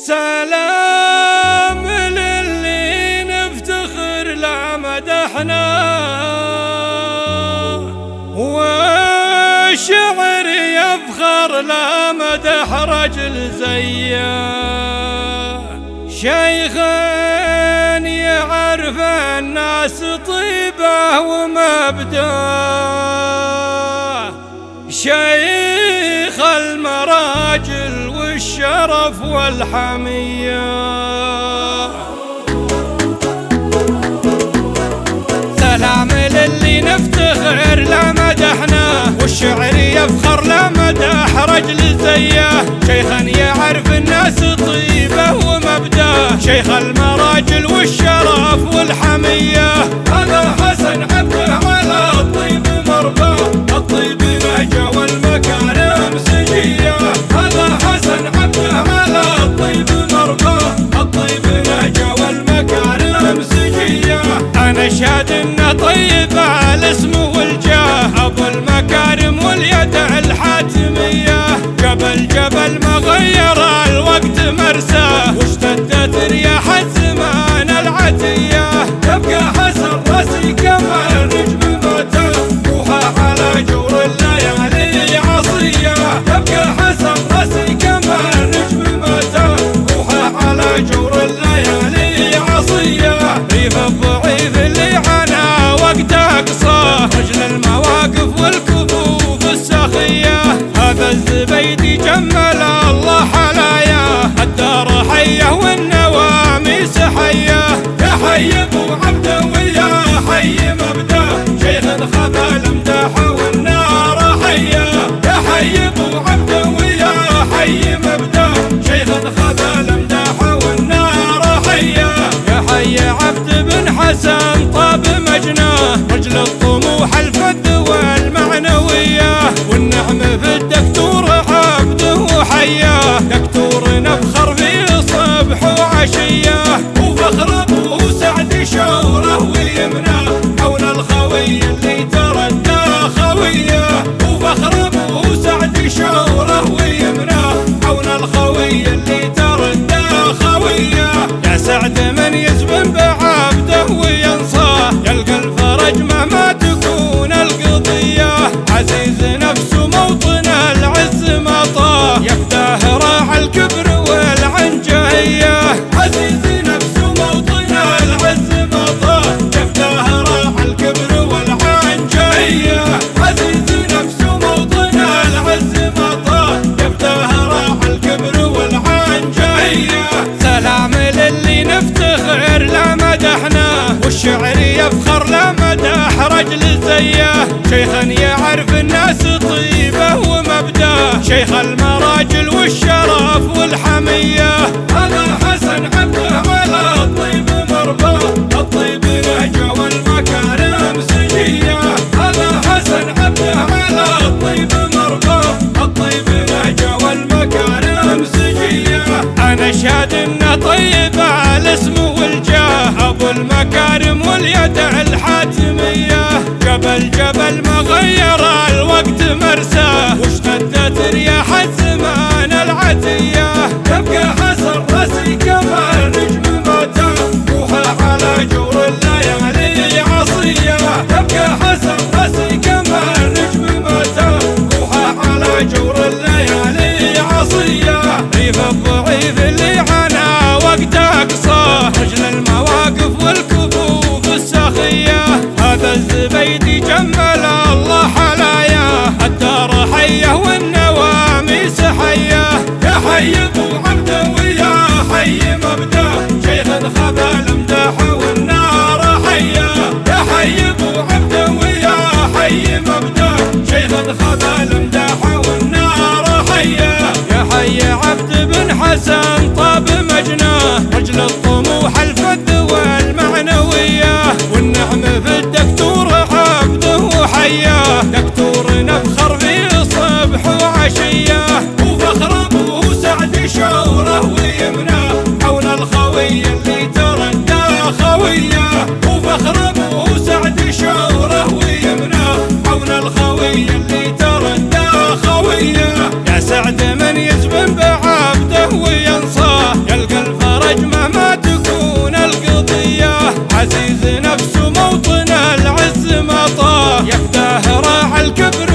سلام للي نفتخر لا مدحنا، والشعر يفخر لا مدح رجل زيه، شيخا يعرف الناس طيبه ومبداه، شيخ المراجل والشرف والحمية. سلام للي نفتخر لا مدحنا، والشعر يفخر لا مدح رجل زيه، شيخا يعرف الناس طيبه ومبداه، شيخ المراجل والشرف والحمية. هذا حسن عبده على الطيب مرباه، الطيب نهجه والمكارم سجيه، هذا حسن عبده على الطيب مرباه، الطيب نهجه والمكارم سجيه. انا شاد انه طيب الاسم والجاه، ابو المكارم واليد الحاتميه، جبل ما غير الوقت مرساه، واشتدت رياح الزمان العتيه، يبقى حسن راسي كما النجم متى، روحه على جور الليالي عصيه، يبقى حسن راسي كما النجم متى، روحه على جور الليالي عصيه. ريف الضعيف اللي عنا وقته قصاه، رجل المواقف والكفوف السخيه، هذا الزبيدي جمل الله حلاياه، الدار حيه والنواميس حيه، يا حي ابو عبده ويا حي مبداه، شيخ خذل مداحه والنار حيه، يا حي ابو عبده ويا حي مبداه، شيخ خذل مداحه والنار حيه. يا حي عبد بن حسن طاب مجناه، رجل الطموح الفذ والمعنويه، والنعم في الدكتور عبده حياه، دكتور نفخر في صبح وعشيه، وفخر ابوه سعد شوره ويمناه، حول الخوي اللي تردى خويه، وفخر ابوه سعد شوره ويمناه، حول الخوي اللي تردى خويه. يا سعد من يزبن بعبده وينصاه، يلقى الفرج مهما تكون القضيه، عزيز نفسه موطن العز مطاه، يفداه راعى الكبر والعنجهيه، عزيز نفسه موطن العز مطاه، يفداه راعى الكبر والعنجهيه، عزيز نفسه موطن العز مطاه، يفداه راعى الكبر والعنجهيه. سلام للي نفتخر لا مدحنا، والشعر يفخر لا مدح رجل زيه، شيخا يعرف الناس طيبه ومبداه، شيخ المراجل والشرف والحميه. هذا حسن عبده على الطيب مرباه، الطيب نهجه والمكارم سجيه، هذا حسن عبده على الطيب مرباه، الطيب نهجه والمكارم سجيه. انا شاد انه طيب الاسم والجاه، ابو المكارم واليد الحاتميه، جبل ما غير الوقت مرساه، واشتدت رياح الزمان العتيه، يبقى حسن راسي كما النجم متى، روحه على جور الليالي عصيه، يبقى حسن راسي كما النجم متى، روحه على جور الليالي عصيه. ريف الضعيف اللي عنا وقته قصاه، رجل المواقف والكفوف السخيه، هذا الزبيدي جمل الله حلاياه، الدار حيه والنواميس حيه، يا حي ابو عبده ويا حي مبداه، شيخ خذل مداحه والنار حيه، يا حي ابو عبده ويا حي مبداه، شيخ خذل مداحه والنار حيه. يا حي عبد بن حسن طاب مجناه، رجل الطموح الفذ والمعنويه، والنعم في الدكتور عبده حياه، دكتور نفخر في صبح وعشيه، وفخر ابوه سعد شوره ويمناه، حول الخوي اللي تردى خويه، وفخر ابوه سعد شوره ويمناه، حول الخوي اللي تردى خويه. يا سعد من يزبن بعبده وينصاه، يفداه راعى الكبر